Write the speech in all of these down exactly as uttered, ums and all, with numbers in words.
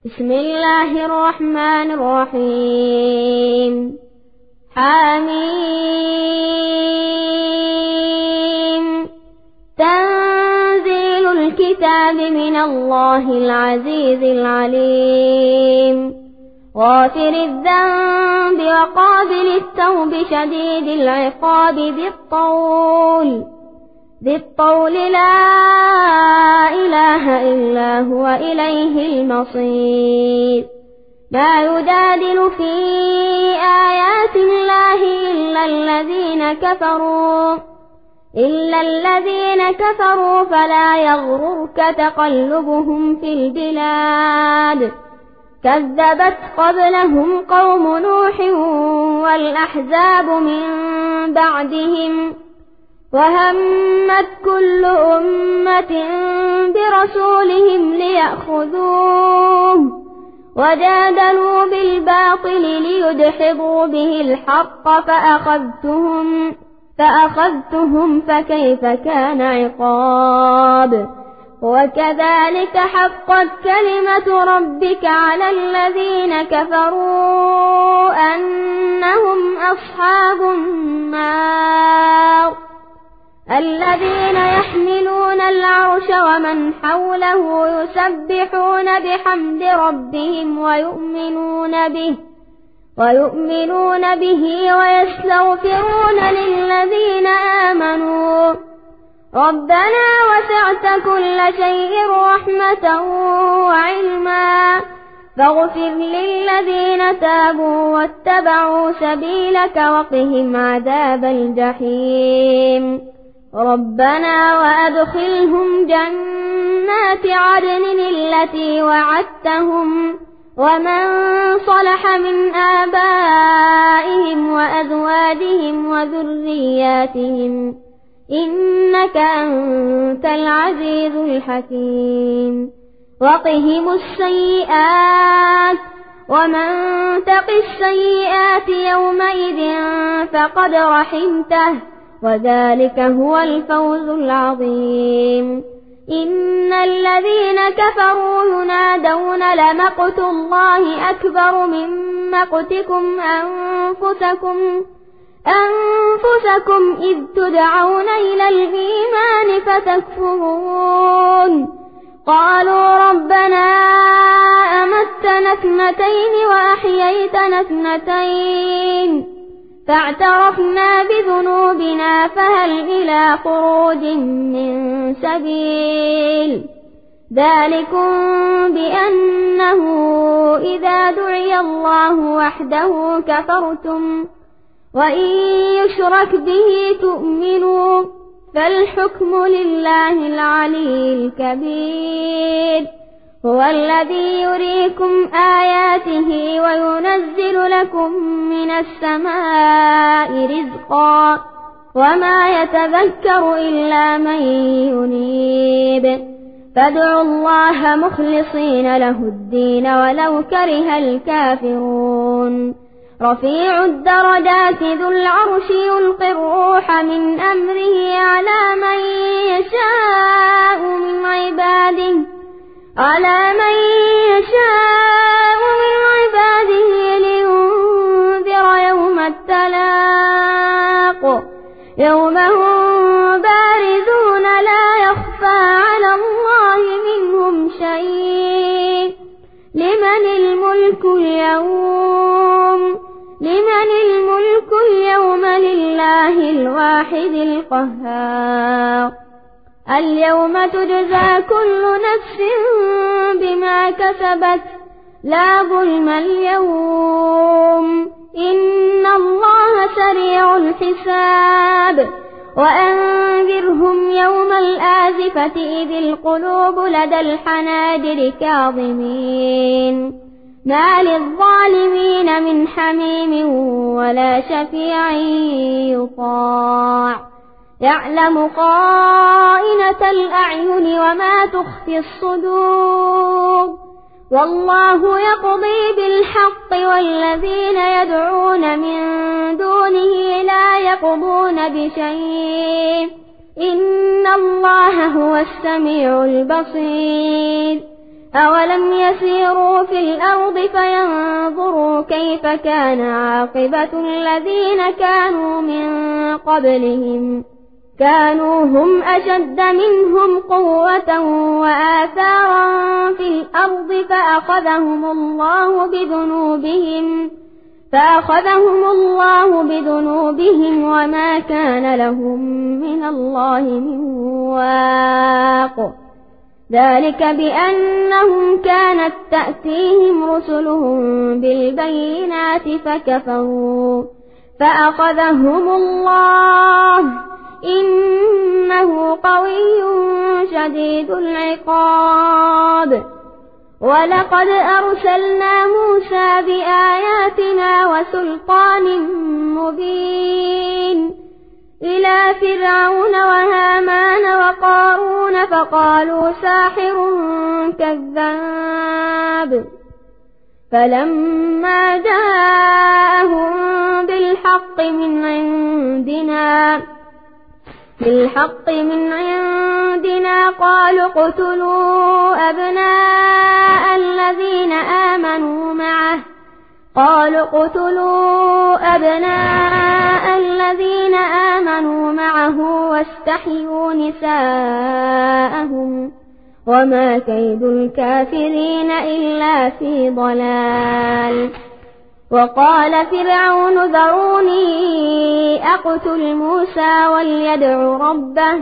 بسم الله الرحمن الرحيم. حميم. تنزيل الكتاب من الله العزيز العليم. غافر الذنب وقابل التوب شديد العقاب ذي الطول ذي الطول لا إله إلا هو إليه المصير. ما يجادل في آيات الله إلا الذين كفروا إلا الذين كفروا فلا يغررك تقلبهم في البلاد. كذبت قبلهم قوم نوح والأحزاب من بعدهم وهمت كل أمة برسولهم ليأخذوه وجادلوا بالباطل ليدحضوا به الحق فأخذتهم فأخذتهم فكيف كان عقاب. وكذلك حقت كلمة ربك على الذين كفروا أنهم أصحاب النار الذين يحملون العرش ومن حوله يسبحون بحمد ربهم ويؤمنون به ويؤمنون به ويستغفرون للذين آمنوا ربنا وسعت كل شيء رحمة وعلما فاغفر للذين تابوا واتبعوا سبيلك وقهم عذاب الجحيم. ربنا وأدخلهم جنات عدن التي وعدتهم ومن صلح من آبائهم وأزواجهم وذرياتهم إنك أنت العزيز الحكيم. وقهم السيئات ومن تق السيئات يومئذ فقد رحمته وذلك هو الفوز العظيم. إن الذين كفروا ينادون لمقت الله أكبر من مقتكم أنفسكم أنفسكم إذ تدعون إلى الإيمان فتكفرون. قالوا ربنا أمتنا اثنتين وأحييتنا اثنتين فاعترفنا بذنوبنا فهل إلى خروج من سبيل. ذلكم بأنه إذا دعي الله وحده كفرتم وإن يشرك به تؤمنوا فالحكم لله العلي الكبير. هو الذي يريكم آياته وينزل لكم من السماء رزقا وما يتذكر إلا من ينيب. فادعوا الله مخلصين له الدين ولو كره الكافرون. رفيع الدرجات ذو العرش يلقي الروح من أمره على من يشاء من عباده على من يشاء من عباده لينذر يوم التلاق يوم هم بارزون لا يخفى على الله منهم شيء. لمن الملك اليوم لمن الملك اليوم لله الواحد القهار. اليوم تجزى كل نفس بما كسبت لا ظلم اليوم إن الله سريع الحساب. وأنذرهم يوم الآزفة إذ القلوب لدى الحناجر كاظمين ما للظالمين من حميم ولا شفيع يطاع. يعلم خائنة الأعين وما تخفي الصدور والله يقضي بالحق والذين يدعون من دونه لا يقضون بشيء إن الله هو السميع البصير. أولم يسيروا في الأرض فينظروا كيف كان عاقبة الذين كانوا من قبلهم كانوا هم أشد منهم قوة وآثارا في الأرض فأخذهم الله بذنوبهم فأخذهم الله بذنوبهم وما كان لهم من الله من واق ذلك بأنهم كانت تأتيهم رسلهم بالبينات فكفروا فأخذهم الله إنه قوي شديد العقاب ولقد أرسلنا موسى بآياتنا وسلطان مبين إلى فرعون وهامان وقارون فقالوا ساحر كذاب فلما جاءهم بالحق من عندنا بالحق من عندنا قالوا اقتلوا أبناء الذين آمنوا معه قالوا اقتلوا أبناء الذين آمنوا معه واستحيوا نساءهم وما كيد الكافرين إلا في ضلال وقال فرعون ذروني أقتل موسى وليدع ربه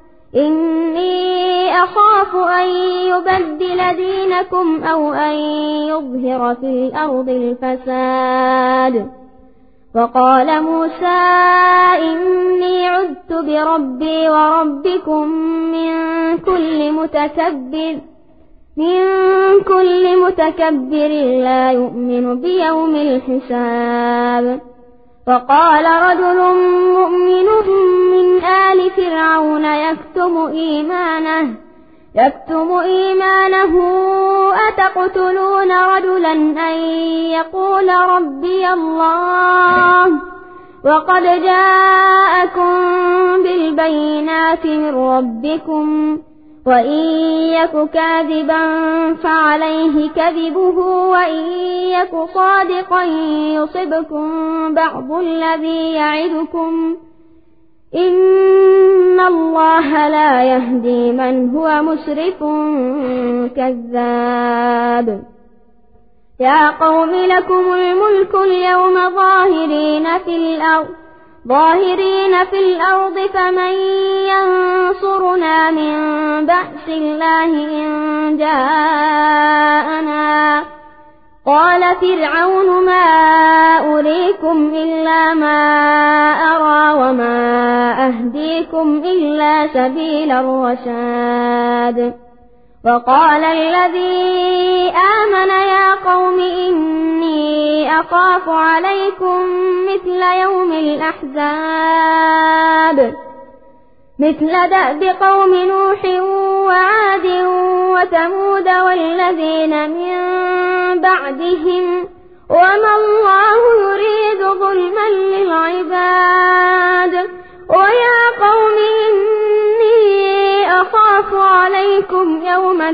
إني أخاف أن يبدل دينكم أو أن يظهر في الأرض الفساد وقال موسى إني عذت بربي وربكم من كل متكبر من كل متكبر لا يؤمن بيوم الحساب فقال رجل مؤمن من آل فرعون يكتم إيمانه يكتم إيمانه أتقتلون رجلا أن يقول ربي الله وقد جاءكم بالبينات من ربكم وإن يك كاذبا فعليه كذبه وإن يك صادقا يصبكم بعض الذي يعدكم إن الله لا يهدي من هو مسرف كذاب يا قوم لكم الملك اليوم ظاهرين في الأرض ظاهرين في الأرض فمن ينصرنا من بأس الله إن جاءنا قال فرعون ما أريكم إلا ما أرى وما أهديكم إلا سبيل الرشاد وقال الذي آمن يا قوم إني أخاف عليكم مثل يوم الأحزاب مثل دأب قوم نوح وعاد وثمود والذين من بعدهم وما الله يريد ظلما للعباد ويا قوم إني أخاف عليكم يوم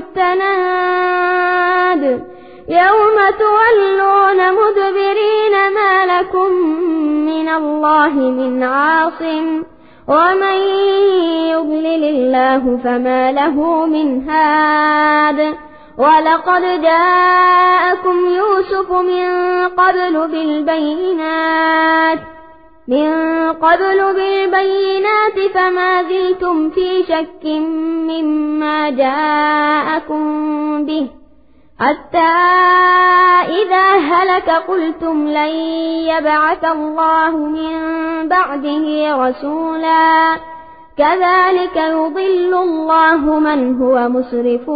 التناد يوم تولون مدبرين ما لكم من الله من عاصم ومن يضلل الله فما له من هاد ولقد جاءكم يوسف من قبل بالبينات من قبل بالبينات فما زلتم في شك مما جاءكم به حتى إذا هلك قلتم لن يبعث الله من بعده رسولا كذلك يضل الله من هو مسرف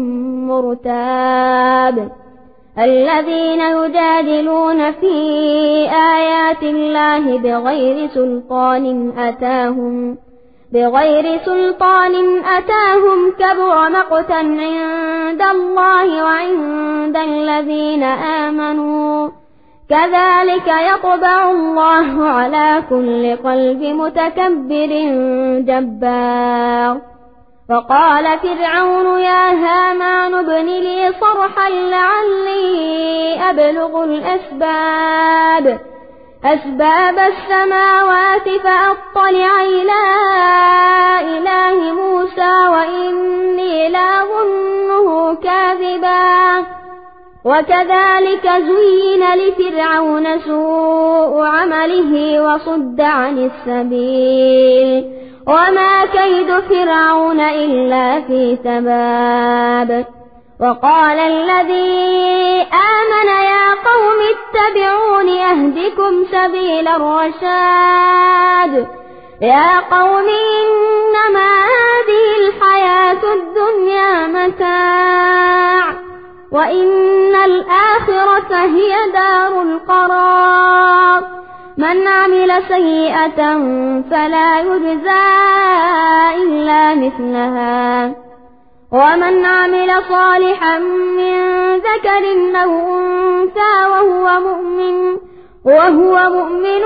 مرتاب الذين يجادلون في آيات الله بغير سلطان أتاهم بغير سلطان أتاهم كبر مقتا عند الله وعند الذين آمنوا كذلك يطبع الله على كل قلب متكبر جبار وقال فرعون يا هامان ابن لي صرحا لعلي أبلغ الأسباب أسباب السماوات فأطلع إلى إله موسى وإني لأظنه كاذبا وكذلك زين لفرعون سوء عمله وصد عن السبيل وما كيد فرعون إلا في تباب وقال الذي آمن يا قوم اتبعون أهدكم سبيل الرشاد يا قوم إنما هذه الحياة الدنيا متاع وإن الآخرة هي دار القرار من عمل سيئة فلا يجزى إلا مثلها ومن عمل صالحا من ذكر أو أنثى وهو مؤمن وهو مؤمن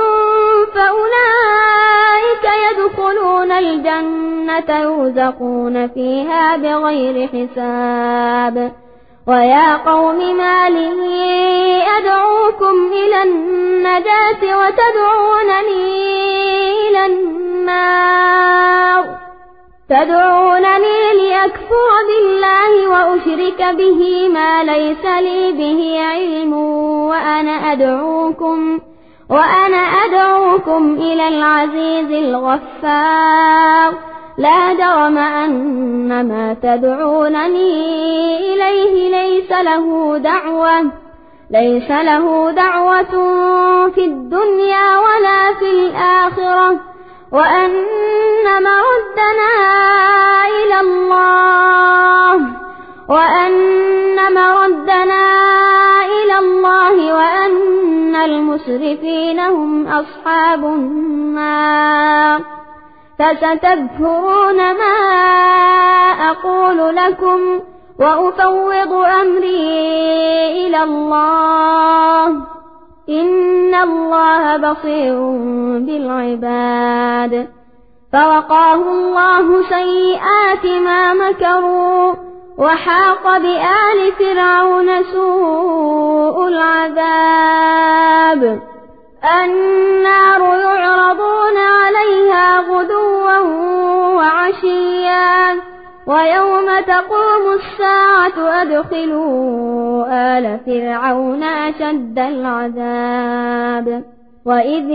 فأولئك يدخلون الجنة يرزقون فيها بغير حساب ويا قوم ما لي أدعوكم إلى النجاة وتدعونني إلى النار تدعونني لأكفر بالله وأشرك به ما ليس لي به علم وأنا أدعوكم وأنا أدعوكم إلى العزيز الغفار لا جرم أن ما تدعونني إليه ليس له دعوة ليس له دعوة في الدنيا ولا في الآخرة وأن مردنا إلى الله وأن مردنا إلى الله وأن المسرفين هم أصحاب النار فستذكرون ما أقول لكم وأفوض أمري إلى الله إن الله بصير بالعباد فوقاه الله سيئات ما مكروا وحاق بآل فرعون سوء العذاب النار يعرضون عليها غدوا وعشيا ويوم تقوم الساعة أدخلوا آل فرعون أشد العذاب وإذ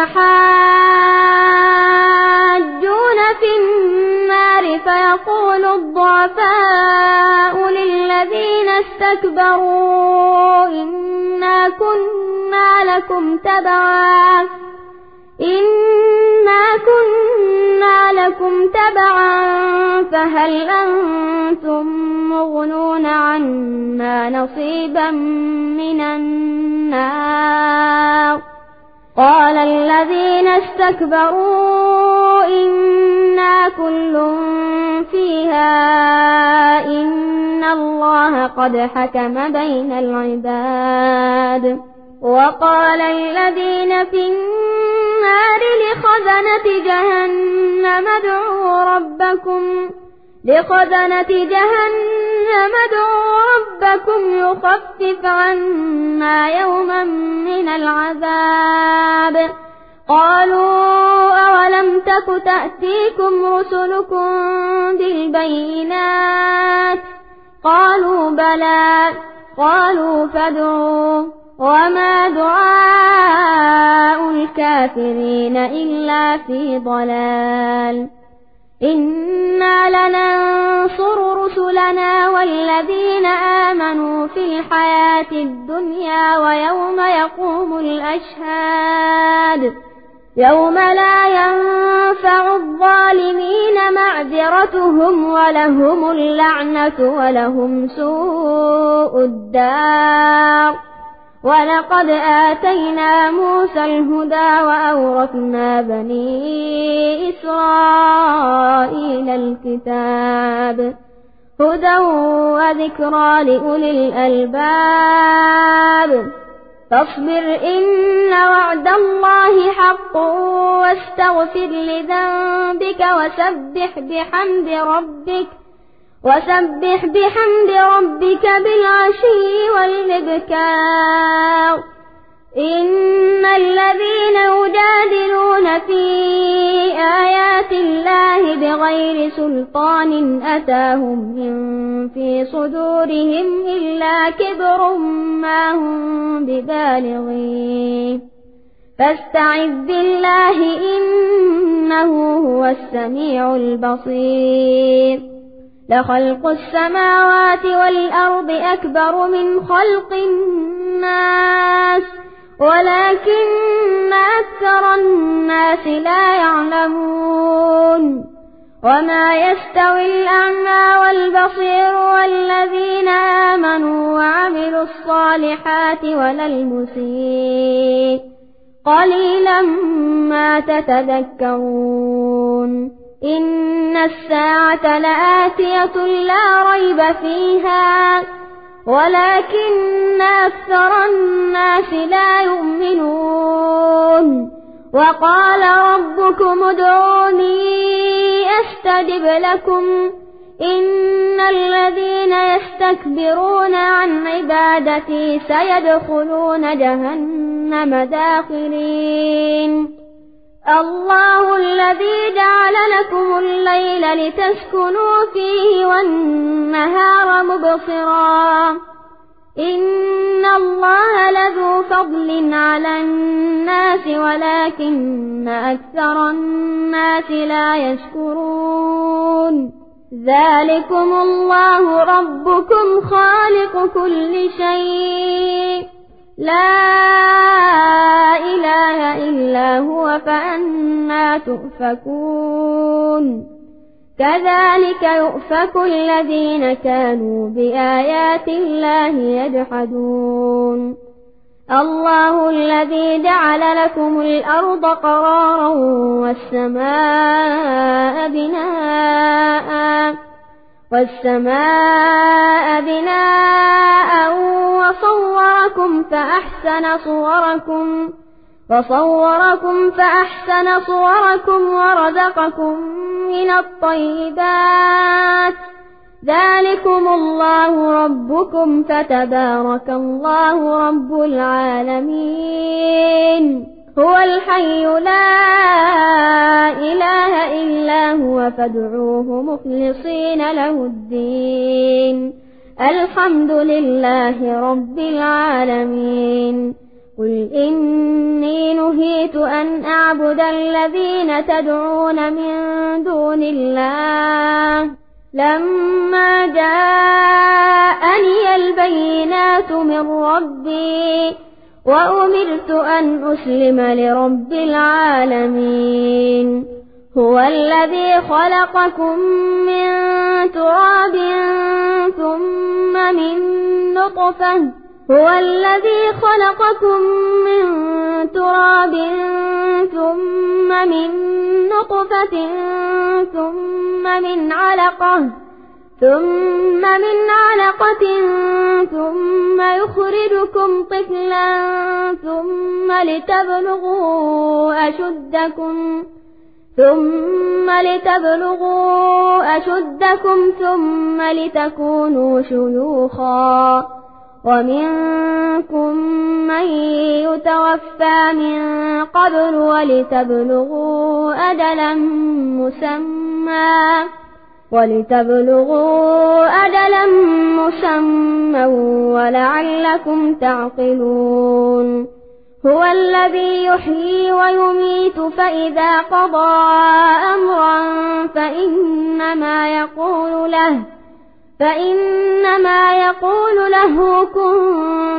يتحاجون في النار فيقول الضعفاء للذين استكبروا إنا كنا لكم تبعا إنا كنا لكم تبعا فهل أنتم مغنون عنا نصيبا من النار قال الذين استكبروا إنا كل فيها إن الله قد حكم بين العباد وقال الذين في النار لخزنة جهنم ادعوا ربكم لخزنة جهنم ادعوا ربكم يخفف عنا يوما من العذاب قالوا أولم تك تأتيكم رسلكم بالبينات قالوا بلى قالوا فادعوا وما دعاء الكافرين إلا في ضلال إنا لننصر رسلنا والذين آمنوا في الحياة الدنيا ويوم يقوم الأشهاد يوم لا ينفع الظالمين معذرتهم ولهم اللعنة ولهم سوء الدار ولقد آتينا موسى الهدى وأورثنا بني إسرائيل الكتاب هدى وذكرى لأولي الألباب فاصبر إن وعد الله حق واستغفر لذنبك وسبح بحمد ربك وسبح بحمد ربك بالعشي والإبكار إن الذين يجادلون في آيات الله بغير سلطان أتاهم إن في صدورهم إلا كبر ما هم ببالغيه فاستعذ بالله إنه هو السميع البصير لخلق السماوات والأرض أكبر من خلق الناس ولكن أكثر الناس لا يعلمون وما يستوي الأعمى والبصير والذين آمنوا وعملوا الصالحات ولا المسيء قليلا ما تتذكرون إن الساعة لآتية لا ريب فيها ولكن أكثر الناس لا يؤمنون وقال ربكم ادعوني أستجب لكم إن الذين يستكبرون عن عبادتي سيدخلون جهنم داخرين الله الذي جعل لكم الليل لتسكنوا فيه والنهار مبصرا إن الله لذو فضل على الناس ولكن أكثر الناس لا يشكرون ذلكم الله ربكم خالق كل شيء لا إله إلا هو فأنى تؤفكون كذلك يؤفك الذين كانوا بآيات الله يجحدون الله الذي جعل لكم الأرض قرارا والسماء بناء والسماء بناء وصوركم فأحسن صوركم وصوركم فأحسن صوركم ورزقكم من الطيبات ذلكم الله ربكم فتبارك الله رب العالمين هو الحي لا إله إلا هو فادعوه مخلصين له الدين الحمد لله رب العالمين قل إني نهيت أن أعبد الذين تدعون من دون الله لما جاءني البينات من ربي وأمرت أن أسلم لرب العالمين هو الذي خلقكم من تراب ثم من نطفة هو الذي خلقكم من تراب ثم من نطفة ثم من علقة ثم من علقة ثم يخرجكم طفلا ثم لتبلغوا أشدكم ثم لتبلغوا أشدكم ثم لتكونوا شيوخا ومنكم من يتوفى من قبل ولتبلغوا أجلا مسمى ولتبلغوا أجلا مسمى ولعلكم تعقلون هو الذي يحيي ويميت فإذا قضى أمرا فإنما يقول له فإنما يقول له كن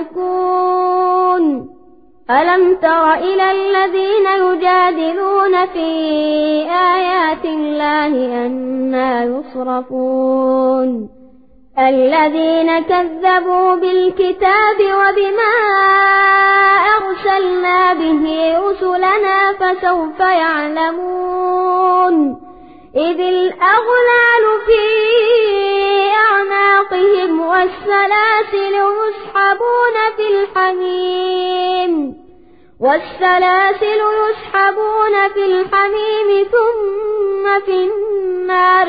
فيكون ألم تر إلى الذين يجادلون في آيات الله أنى يصرفون الذين كذبوا بالكتاب وبما أرسلنا به رسلنا فسوف يعلمون إذ الأغلال في أعناقهم والسلاسل يسحبون في الحميم والسلاسل يسحبون في الحميم ثم في النار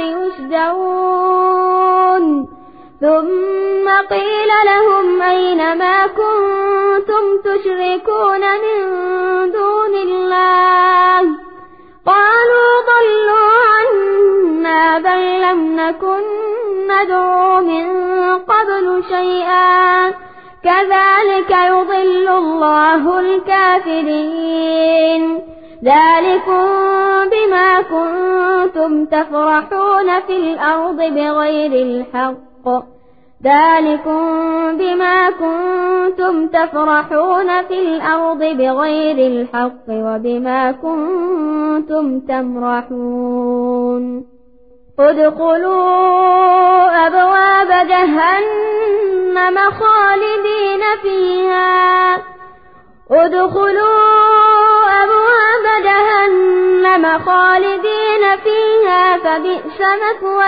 يسجرون ثم قيل لهم أين ما كنتم تشركون من دون الله قالوا ضلوا عنا بل لم نكن ندعو من قبل شيئا كذلك يضل الله الكافرين ذلكم بما كنتم تفرحون في الأرض بغير الحق ذلكم بما كنتم تفرحون في الأرض بغير الحق وبما كنتم تمرحون ادخلوا أبواب جهنم خالدين فيها ادخلوا أبواب جهنم خالدين فيها فبئس مثوى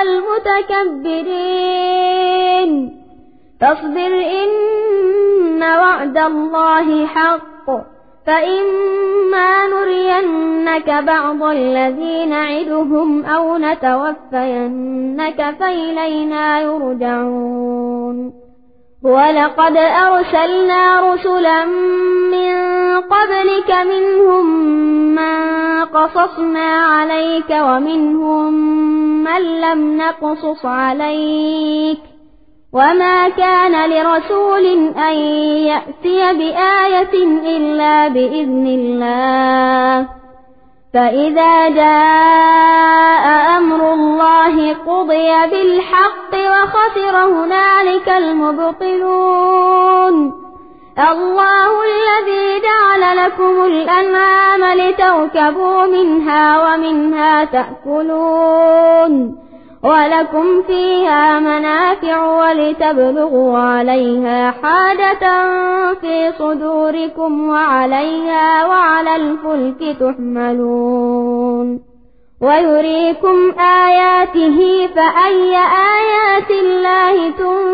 المتكبرين فاصبر إن وعد الله حق فإما نرينك بعض الذي نعدهم أو نتوفينك فإلينا يرجعون ولقد أرسلنا رسلا من قبلك منهم من قصصنا عليك ومنهم من لم نقصص عليك وما كان لرسول أن يأتي بآية إلا بإذن الله فإذا جاء أمر الله قضي بالحق وخسر هنالك المبطلون الله الذي جعل لكم الأنعام لتركبوا منها ومنها تأكلون ولكم فيها منافع ولتبلغوا عليها حاجة في صدوركم وعليها وعلى الفلك تحملون ويريكم آياته فأي آيات الله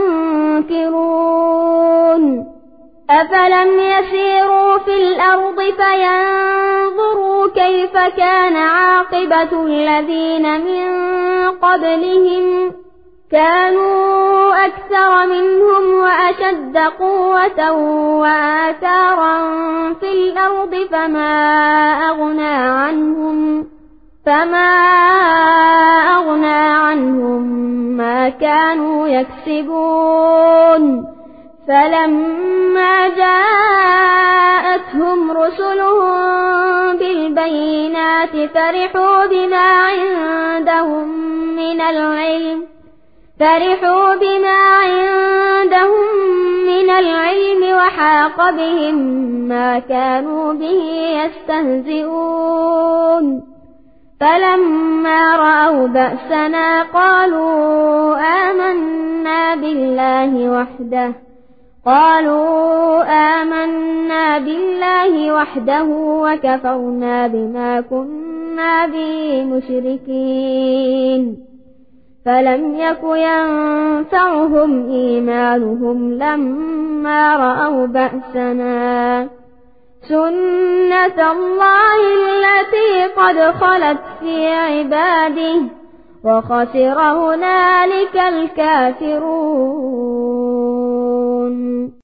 تنكرون أفلم يسيروا في الأرض فينظروا كيف كان عاقبة الذين من قبلهم كانوا أكثر منهم وأشد قوة وآثارا في الأرض فما أغنى عنهم فما أغنى عنهم ما كانوا يكسبون فلما جاءتهم رسلهم بالبينات فرحوا بما عندهم من العلم فرحوا بما عندهم من العلم وحاق بهم ما كانوا به يستهزئون فلما رأوا بأسنا قالوا آمنا بالله وحده قالوا آمنا بالله وحده وكفرنا بما كنا به مشركين فلم يك ينفعهم إيمانهم لما رأوا بأسنا سنة الله التي قد خلت في عباده وخسر هنالك الكافرون.